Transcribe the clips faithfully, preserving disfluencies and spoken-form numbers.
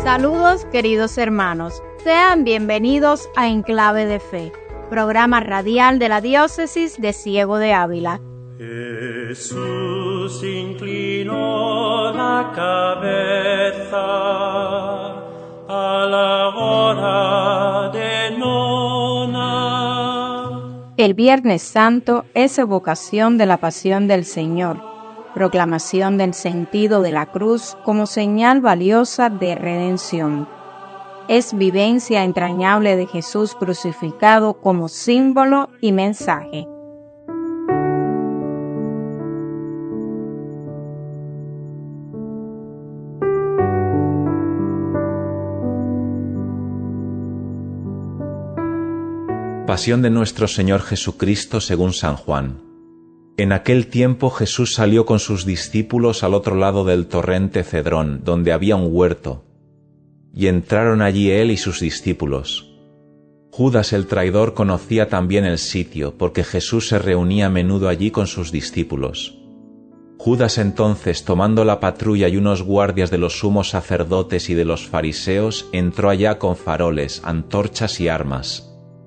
Saludos, queridos hermanos. Sean bienvenidos a Enclave de Fe, programa radial de la Diócesis de Ciego de Ávila. Jesús inclinó la cabeza a la hora de nona. El Viernes Santo es evocación de la pasión del Señor, proclamación del sentido de la cruz como señal valiosa de redención. Es vivencia entrañable de Jesús crucificado como símbolo y mensaje. Pasión de nuestro Señor Jesucristo según San Juan. En aquel tiempo Jesús salió con sus discípulos al otro lado del torrente Cedrón, donde había un huerto, y entraron allí él y sus discípulos. Judas el traidor conocía también el sitio, porque Jesús se reunía a menudo allí con sus discípulos. Judas entonces, tomando la patrulla y unos guardias de los sumos sacerdotes y de los fariseos, entró allá con faroles, antorchas y armas.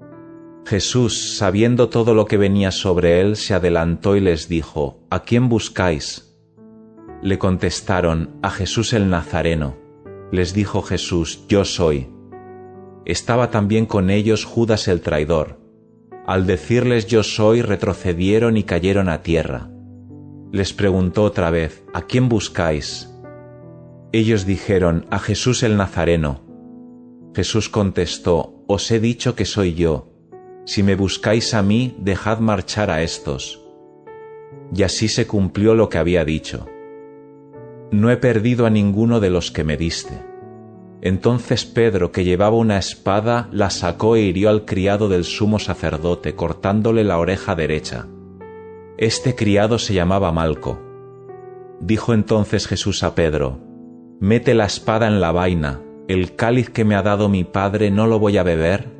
Jesús, sabiendo todo lo que venía sobre él, se adelantó y les dijo: ¿A quién buscáis? Le contestaron: a Jesús el Nazareno. Les dijo Jesús: Yo soy. Estaba también con ellos Judas el traidor. Al decirles yo soy, retrocedieron y cayeron a tierra. Les preguntó otra vez: ¿A quién buscáis? Ellos dijeron: a Jesús el Nazareno. Jesús contestó: Os he dicho que soy yo. Si me buscáis a mí, dejad marchar a estos. Y así se cumplió lo que había dicho. No he perdido a ninguno de los que me diste. Entonces Pedro, que llevaba una espada, la sacó e hirió al criado del sumo sacerdote, cortándole la oreja derecha. Este criado se llamaba Malco. Dijo entonces Jesús a Pedro: Mete la espada en la vaina, ¿el cáliz que me ha dado mi Padre no lo voy a beber?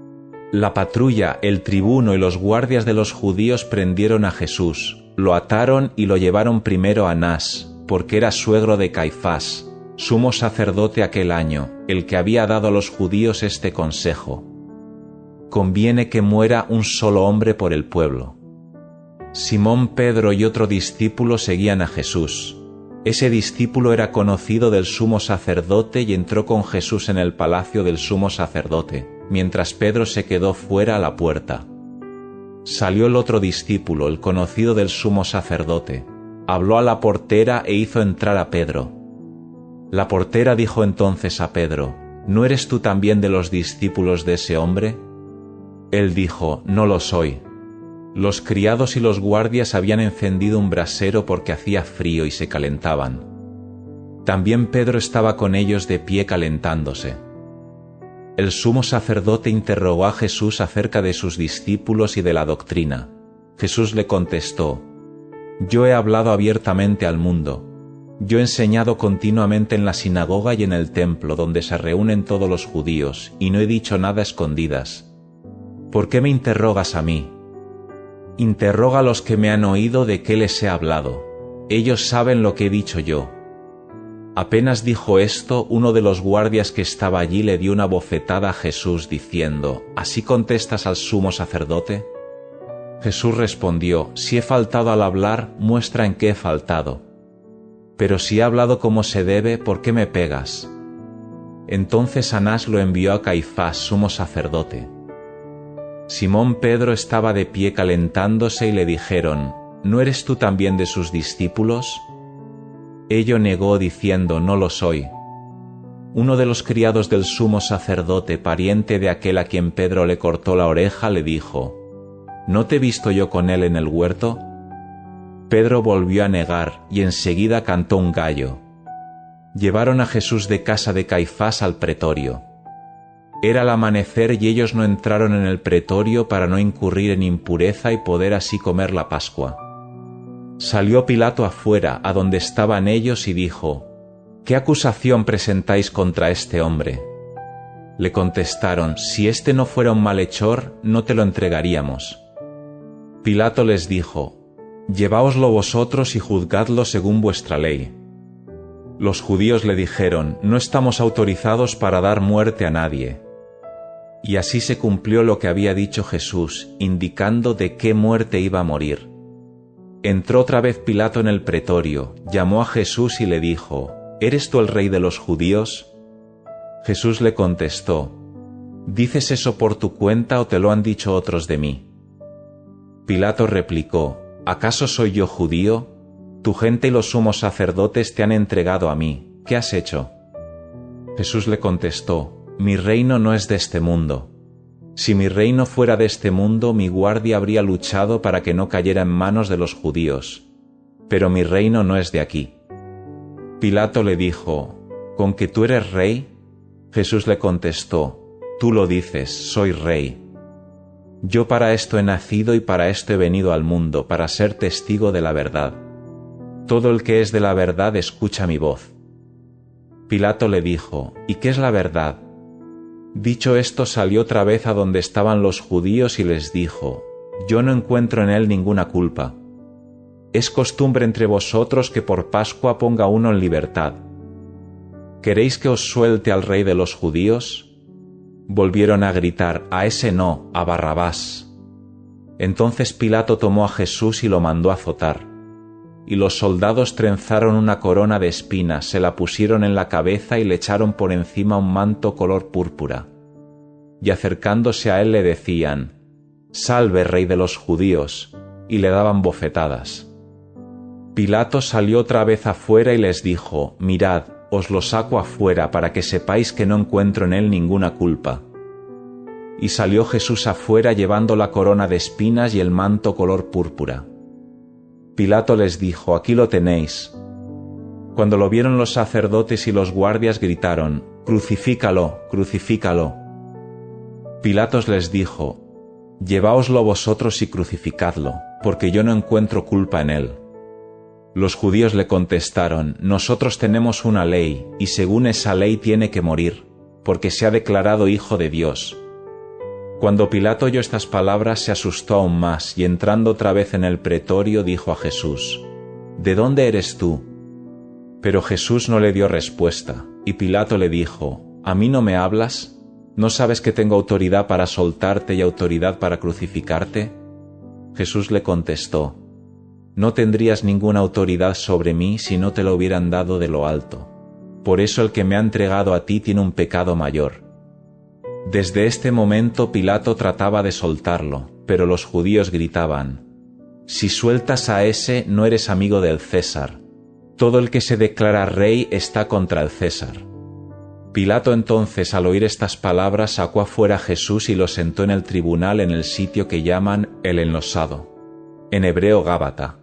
La patrulla, el tribuno y los guardias de los judíos prendieron a Jesús, lo ataron y lo llevaron primero a Anás, porque era suegro de Caifás, sumo sacerdote aquel año, el que había dado a los judíos este consejo: conviene que muera un solo hombre por el pueblo. Simón Pedro y otro discípulo seguían a Jesús. Ese discípulo era conocido del sumo sacerdote y entró con Jesús en el palacio del sumo sacerdote, mientras Pedro se quedó fuera a la puerta. Salió el otro discípulo, el conocido del sumo sacerdote, habló a la portera e hizo entrar a Pedro. La portera dijo entonces a Pedro: ¿No eres tú también de los discípulos de ese hombre? Él dijo: No lo soy. Los criados y los guardias habían encendido un brasero porque hacía frío y se calentaban. También Pedro estaba con ellos de pie calentándose. El sumo sacerdote interrogó a Jesús acerca de sus discípulos y de la doctrina. Jesús le contestó: Yo he hablado abiertamente al mundo. Yo he enseñado continuamente en la sinagoga y en el templo, donde se reúnen todos los judíos, y no he dicho nada a escondidas. ¿Por qué me interrogas a mí? Interroga a los que me han oído de qué les he hablado. Ellos saben lo que he dicho yo. Apenas dijo esto, uno de los guardias que estaba allí le dio una bofetada a Jesús diciendo: ¿Así contestas al sumo sacerdote? Jesús respondió: Si he faltado al hablar, muestra en qué he faltado. Pero si he hablado como se debe, ¿por qué me pegas? Entonces Anás lo envió a Caifás, sumo sacerdote. Simón Pedro estaba de pie calentándose y le dijeron: ¿No eres tú también de sus discípulos? Ello negó diciendo: No lo soy. Uno de los criados del sumo sacerdote, pariente de aquel a quien Pedro le cortó la oreja, le dijo: ¿No te he visto yo con él en el huerto? Pedro volvió a negar y enseguida cantó un gallo. Llevaron a Jesús de casa de Caifás al pretorio. Era el amanecer y ellos no entraron en el pretorio para no incurrir en impureza y poder así comer la Pascua. Salió Pilato afuera, a donde estaban ellos, y dijo: ¿Qué acusación presentáis contra este hombre? Le contestaron: Si este no fuera un malhechor, no te lo entregaríamos. Pilato les dijo: Lleváoslo vosotros y juzgadlo según vuestra ley. Los judíos le dijeron: no estamos autorizados para dar muerte a nadie. Y así se cumplió lo que había dicho Jesús, indicando de qué muerte iba a morir. Entró otra vez Pilato en el pretorio, llamó a Jesús y le dijo: ¿eres tú el rey de los judíos? Jesús le contestó: ¿dices eso por tu cuenta o te lo han dicho otros de mí? Pilato replicó: ¿acaso soy yo judío? Tu gente y los sumos sacerdotes te han entregado a mí. ¿Qué has hecho? Jesús le contestó: mi reino no es de este mundo. Si mi reino fuera de este mundo, mi guardia habría luchado para que no cayera en manos de los judíos. Pero mi reino no es de aquí. Pilato le dijo: ¿con que tú eres rey? Jesús le contestó: tú lo dices, soy rey. Yo para esto he nacido y para esto he venido al mundo, para ser testigo de la verdad. Todo el que es de la verdad escucha mi voz. Pilato le dijo: ¿y qué es la verdad? Dicho esto, salió otra vez a donde estaban los judíos y les dijo: yo no encuentro en él ninguna culpa. Es costumbre entre vosotros que por Pascua ponga uno en libertad. ¿Queréis que os suelte al rey de los judíos? Volvieron a gritar: a ese no, a Barrabás. Entonces Pilato tomó a Jesús y lo mandó azotar. Y los soldados trenzaron una corona de espinas, se la pusieron en la cabeza y le echaron por encima un manto color púrpura. Y acercándose a él le decían: «Salve, rey de los judíos», y le daban bofetadas. Pilato salió otra vez afuera y les dijo: «Mirad, os lo saco afuera para que sepáis que no encuentro en él ninguna culpa». Y salió Jesús afuera llevando la corona de espinas y el manto color púrpura. Pilato les dijo: «Aquí lo tenéis». Cuando lo vieron los sacerdotes y los guardias gritaron: «Crucifícalo, crucifícalo». Pilatos les dijo: «Lleváoslo vosotros y crucificadlo, porque yo no encuentro culpa en él». Los judíos le contestaron: «Nosotros tenemos una ley, y según esa ley tiene que morir, porque se ha declarado hijo de Dios». Cuando Pilato oyó estas palabras se asustó aún más, y entrando otra vez en el pretorio dijo a Jesús: «¿De dónde eres tú?» Pero Jesús no le dio respuesta, y Pilato le dijo: «¿A mí no me hablas? ¿No sabes que tengo autoridad para soltarte y autoridad para crucificarte?» Jesús le contestó: «No tendrías ninguna autoridad sobre mí si no te lo hubieran dado de lo alto. Por eso el que me ha entregado a ti tiene un pecado mayor». Desde este momento Pilato trataba de soltarlo, pero los judíos gritaban: «Si sueltas a ese, no eres amigo del César. Todo el que se declara rey está contra el César». Pilato entonces, al oír estas palabras, sacó afuera a Jesús y lo sentó en el tribunal en el sitio que llaman el Enlosado, en hebreo Gábata.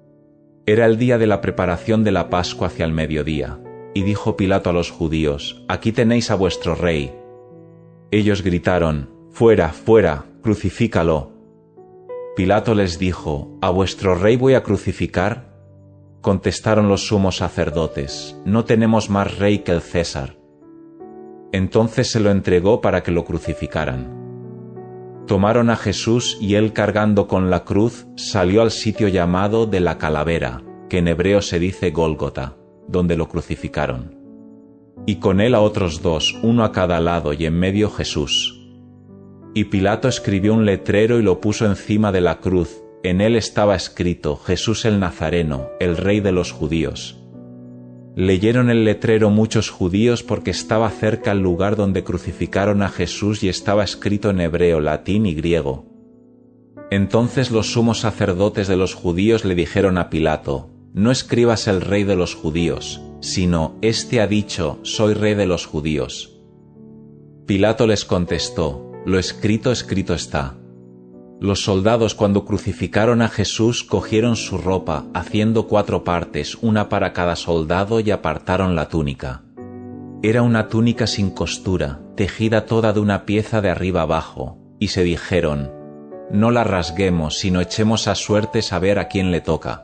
Era el día de la preparación de la Pascua hacia el mediodía, y dijo Pilato a los judíos: «Aquí tenéis a vuestro rey». Ellos gritaron: «Fuera, fuera, crucifícalo». Pilato les dijo: «¿A vuestro rey voy a crucificar?» Contestaron los sumos sacerdotes: «No tenemos más rey que el César». Entonces se lo entregó para que lo crucificaran. Tomaron a Jesús y él, cargando con la cruz, salió al sitio llamado de la Calavera, que en hebreo se dice Gólgota, donde lo crucificaron. Y con él a otros dos, uno a cada lado, y en medio Jesús. Y Pilato escribió un letrero y lo puso encima de la cruz. En él estaba escrito: Jesús el Nazareno, el Rey de los judíos. Leyeron el letrero muchos judíos porque estaba cerca el lugar donde crucificaron a Jesús y estaba escrito en hebreo, latín y griego. Entonces los sumos sacerdotes de los judíos le dijeron a Pilato: «No escribas el Rey de los judíos, sino: Este ha dicho: soy rey de los judíos». Pilato les contestó: «Lo escrito, escrito está». Los soldados, cuando crucificaron a Jesús, cogieron su ropa, haciendo cuatro partes, una para cada soldado, y apartaron la túnica. Era una túnica sin costura, tejida toda de una pieza de arriba abajo, y se dijeron: «No la rasguemos, sino echemos a suerte saber a quién le toca».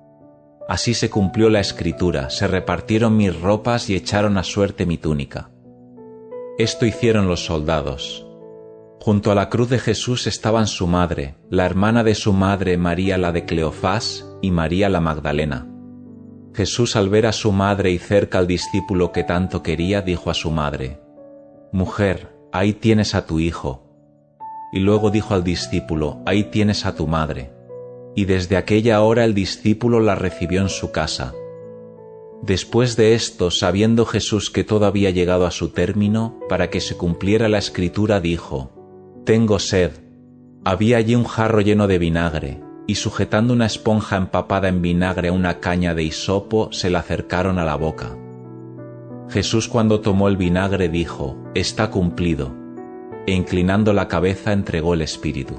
Así se cumplió la escritura: «Se repartieron mis ropas y echaron a suerte mi túnica». Esto hicieron los soldados. Junto a la cruz de Jesús estaban su madre, la hermana de su madre María la de Cleofás y María la Magdalena. Jesús, al ver a su madre y cerca al discípulo que tanto quería, dijo a su madre: «Mujer, ahí tienes a tu hijo». Y luego dijo al discípulo: «Ahí tienes a tu madre». Y desde aquella hora el discípulo la recibió en su casa. Después de esto, sabiendo Jesús que todo había llegado a su término, para que se cumpliera la Escritura, dijo: «Tengo sed». Había allí un jarro lleno de vinagre, y sujetando una esponja empapada en vinagre a una caña de hisopo, se la acercaron a la boca. Jesús, cuando tomó el vinagre, dijo: «Está cumplido», e inclinando la cabeza entregó el espíritu.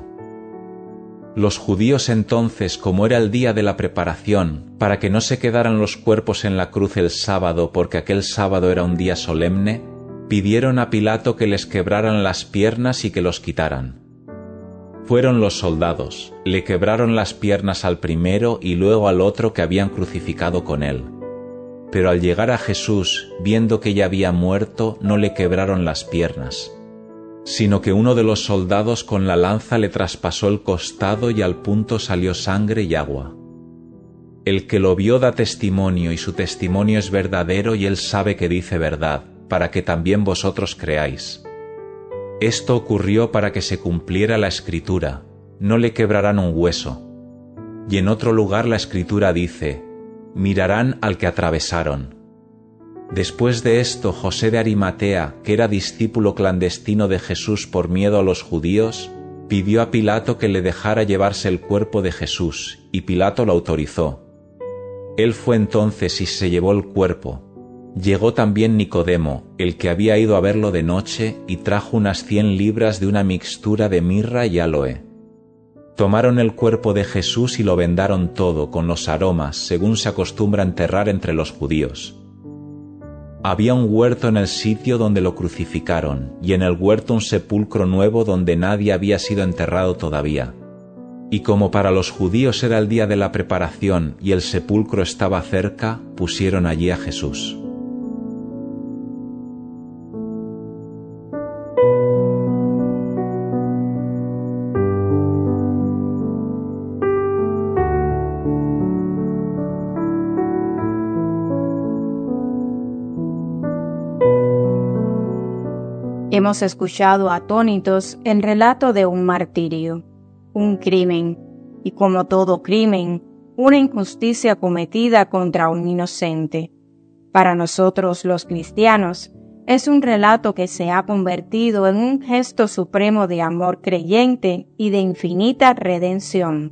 Los judíos entonces, como era el día de la preparación, para que no se quedaran los cuerpos en la cruz el sábado, porque aquel sábado era un día solemne, pidieron a Pilato que les quebraran las piernas y que los quitaran. Fueron los soldados, le quebraron las piernas al primero y luego al otro que habían crucificado con él. Pero al llegar a Jesús, viendo que ya había muerto, no le quebraron las piernas, sino que uno de los soldados con la lanza le traspasó el costado y al punto salió sangre y agua. El que lo vio da testimonio, y su testimonio es verdadero, y él sabe que dice verdad, para que también vosotros creáis. Esto ocurrió para que se cumpliera la Escritura: no le quebrarán un hueso. Y en otro lugar la Escritura dice: mirarán al que atravesaron. Después de esto, José de Arimatea, que era discípulo clandestino de Jesús por miedo a los judíos, pidió a Pilato que le dejara llevarse el cuerpo de Jesús, y Pilato lo autorizó. Él fue entonces y se llevó el cuerpo. Llegó también Nicodemo, el que había ido a verlo de noche, y trajo unas cien libras de una mixtura de mirra y áloe. Tomaron el cuerpo de Jesús y lo vendaron todo con los aromas, según se acostumbra enterrar entre los judíos. Había un huerto en el sitio donde lo crucificaron, y en el huerto un sepulcro nuevo donde nadie había sido enterrado todavía. Y como para los judíos era el día de la preparación y el sepulcro estaba cerca, pusieron allí a Jesús. Hemos escuchado atónitos el relato de un martirio, un crimen, y como todo crimen, una injusticia cometida contra un inocente. Para nosotros los cristianos, es un relato que se ha convertido en un gesto supremo de amor creyente y de infinita redención.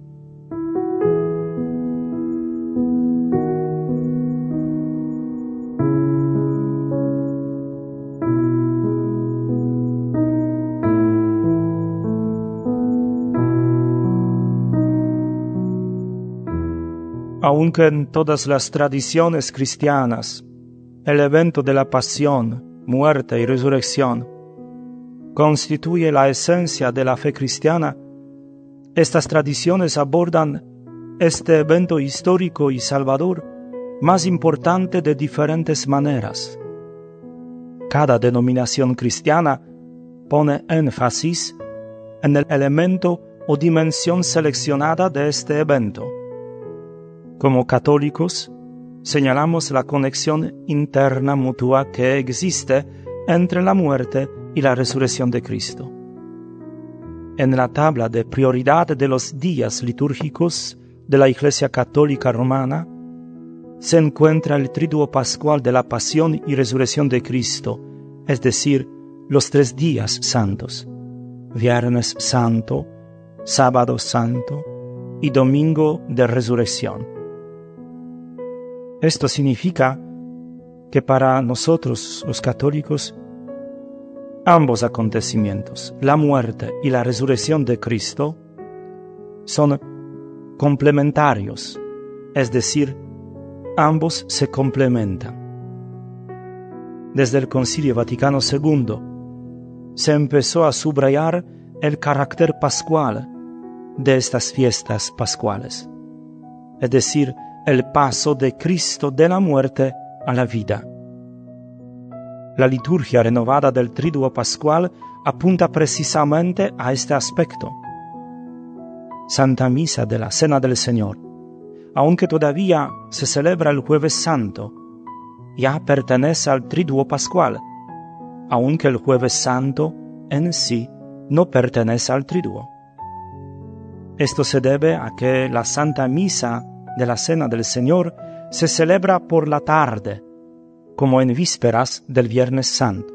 Aunque en todas las tradiciones cristianas el evento de la pasión, muerte y resurrección constituye la esencia de la fe cristiana, estas tradiciones abordan este evento histórico y salvador más importante de diferentes maneras. Cada denominación cristiana pone énfasis en el elemento o dimensión seleccionada de este evento. Como católicos, señalamos la conexión interna mutua que existe entre la muerte y la resurrección de Cristo. En la tabla de prioridad de los días litúrgicos de la Iglesia Católica Romana se encuentra el triduo pascual de la pasión y resurrección de Cristo, es decir, los tres días santos: Viernes Santo, Sábado Santo y Domingo de Resurrección. Esto significa que para nosotros los católicos, ambos acontecimientos, la muerte y la resurrección de Cristo, son complementarios, es decir, ambos se complementan. Desde el Concilio Vaticano segundo se empezó a subrayar el carácter pascual de estas fiestas pascuales, es decir, el paso de Cristo de la muerte a la vida. La liturgia renovada del Triduo Pascual apunta precisamente a este aspecto. Santa Misa de la Cena del Señor aunque todavía se celebra el Jueves Santo, ya pertenece al Triduo Pascual, aunque el Jueves Santo en sí no pertenece al Triduo. Esto se debe a que la Santa Misa de la Cena del Señor se celebra por la tarde, como en vísperas del Viernes Santo.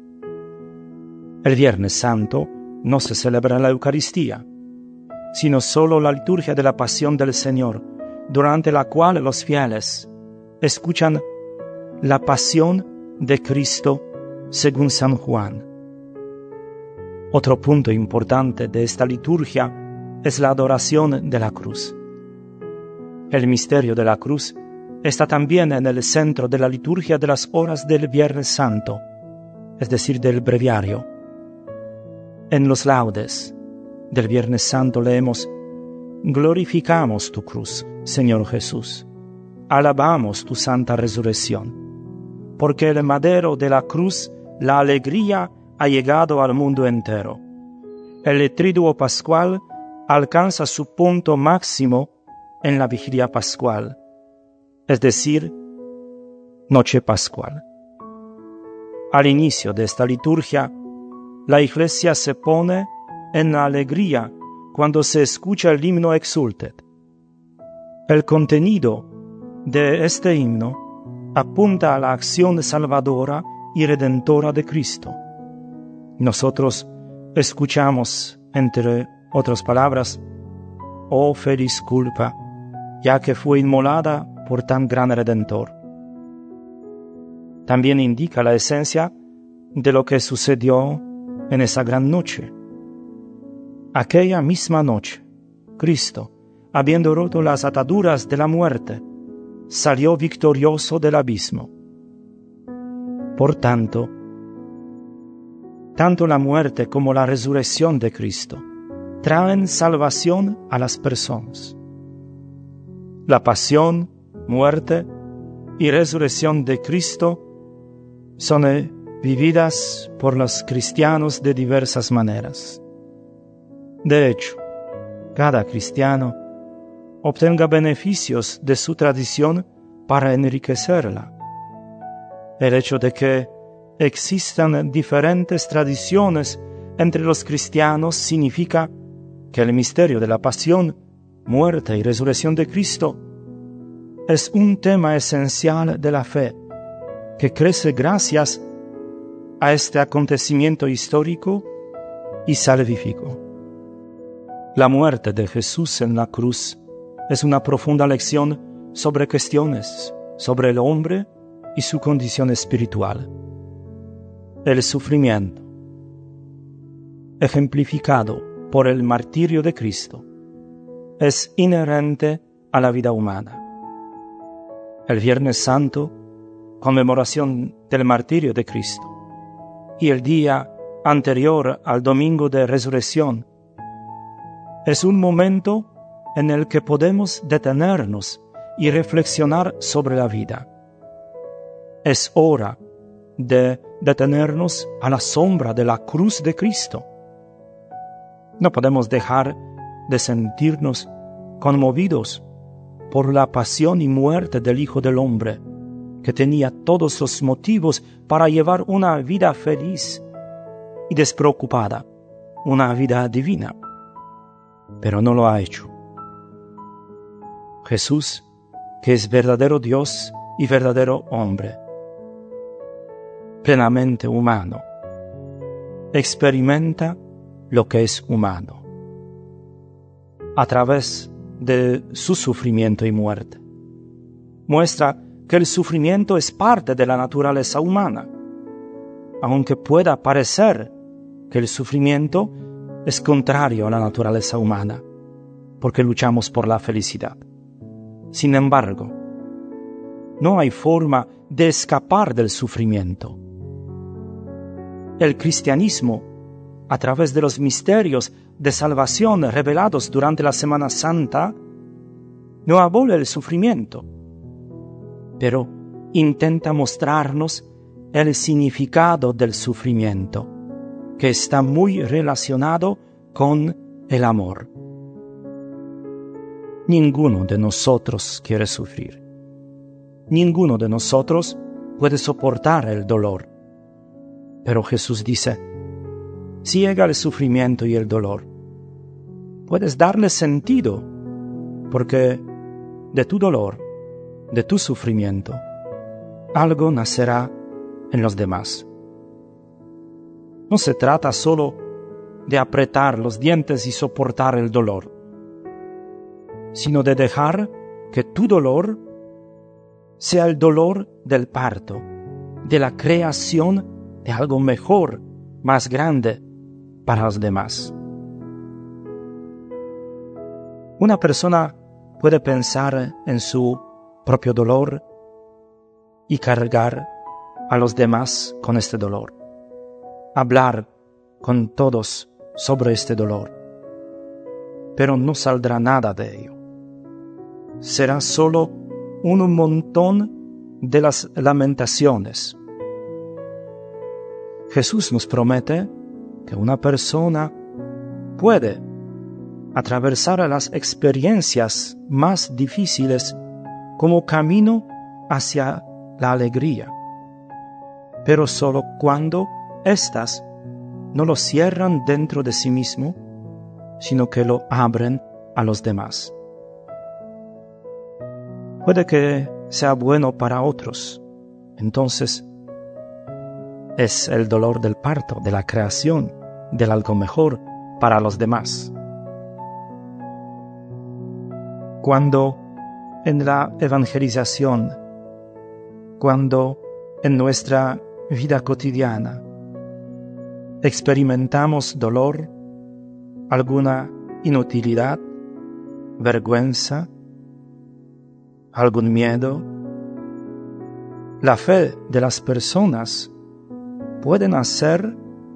El Viernes Santo no se celebra la Eucaristía, sino solo la liturgia de la Pasión del Señor, durante la cual los fieles escuchan la Pasión de Cristo según San Juan. Otro punto importante de esta liturgia es la adoración de la cruz. El misterio de la cruz está también en el centro de la liturgia de las horas del Viernes Santo, es decir, del breviario. En los laudes del Viernes Santo leemos: glorificamos tu cruz, Señor Jesús, alabamos tu santa resurrección, porque el madero de la cruz, la alegría, ha llegado al mundo entero. El Triduo Pascual alcanza su punto máximo en la vigilia pascual, es decir, noche pascual. Al inicio de esta liturgia, la Iglesia se pone en la alegría cuando se escucha el himno Exsultet. El contenido de este himno apunta a la acción salvadora y redentora de Cristo. Nosotros escuchamos, entre otras palabras, «Oh feliz culpa, ya que fue inmolada por tan gran Redentor». También indica la esencia de lo que sucedió en esa gran noche. Aquella misma noche, Cristo, habiendo roto las ataduras de la muerte, salió victorioso del abismo. Por tanto, tanto la muerte como la resurrección de Cristo traen salvación a las personas. La pasión, muerte y resurrección de Cristo son eh, vividas por los cristianos de diversas maneras. De hecho, cada cristiano obtenga beneficios de su tradición para enriquecerla. El hecho de que existan diferentes tradiciones entre los cristianos significa que el misterio de la pasión, muerte y resurrección de Cristo es un tema esencial de la fe que crece gracias a este acontecimiento histórico y salvífico. La muerte de Jesús en la cruz es una profunda lección sobre cuestiones, sobre el hombre y su condición espiritual. El sufrimiento, ejemplificado por el martirio de Cristo, es inherente a la vida humana. El Viernes Santo, conmemoración del martirio de Cristo, y el día anterior al Domingo de Resurrección, es un momento en el que podemos detenernos y reflexionar sobre la vida. Es hora de detenernos a la sombra de la cruz de Cristo. No podemos dejar de sentirnos conmovidos por la pasión y muerte del Hijo del Hombre, que tenía todos los motivos para llevar una vida feliz y despreocupada, una vida divina, pero no lo ha hecho. Jesús, que es verdadero Dios y verdadero hombre, plenamente humano, experimenta lo que es humano a través de su sufrimiento y muerte. Muestra que el sufrimiento es parte de la naturaleza humana, aunque pueda parecer que el sufrimiento es contrario a la naturaleza humana, porque luchamos por la felicidad. Sin embargo, no hay forma de escapar del sufrimiento. El cristianismo, a través de los misterios de salvación revelados durante la Semana Santa, no abole el sufrimiento, pero intenta mostrarnos el significado del sufrimiento, que está muy relacionado con el amor. Ninguno de nosotros quiere sufrir. Ninguno de nosotros puede soportar el dolor. Pero Jesús dice, si llega el sufrimiento y el dolor, puedes darle sentido, porque de tu dolor, de tu sufrimiento, algo nacerá en los demás. No se trata solo de apretar los dientes y soportar el dolor, sino de dejar que tu dolor sea el dolor del parto, de la creación de algo mejor, más grande para los demás. Una persona puede pensar en su propio dolor y cargar a los demás con este dolor, hablar con todos sobre este dolor, pero no saldrá nada de ello. Será solo un montón de las lamentaciones. Jesús nos promete que una persona puede atravesar las experiencias más difíciles como camino hacia la alegría, pero solo cuando éstas no lo cierran dentro de sí mismo, sino que lo abren a los demás. Puede que sea bueno para otros, entonces es el dolor del parto, de la creación, del algo mejor para los demás. Cuando en la evangelización, cuando en nuestra vida cotidiana experimentamos dolor, alguna inutilidad, vergüenza, algún miedo, la fe de las personas puede nacer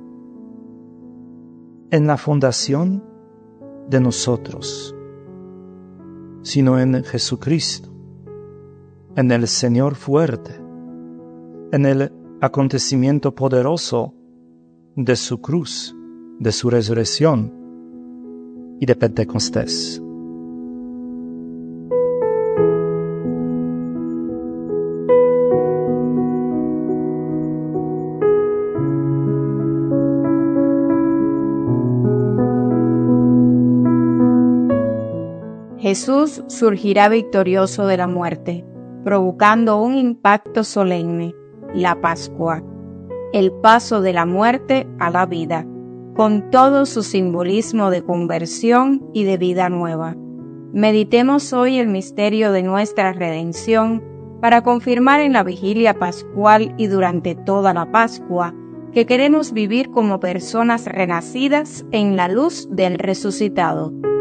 en la fundación de nosotros, sino en Jesucristo, en el Señor fuerte, en el acontecimiento poderoso de su cruz, de su resurrección y de Pentecostés. Jesús surgirá victorioso de la muerte, provocando un impacto solemne, la Pascua, el paso de la muerte a la vida, con todo su simbolismo de conversión y de vida nueva. Meditemos hoy el misterio de nuestra redención para confirmar en la vigilia pascual y durante toda la Pascua que queremos vivir como personas renacidas en la luz del resucitado.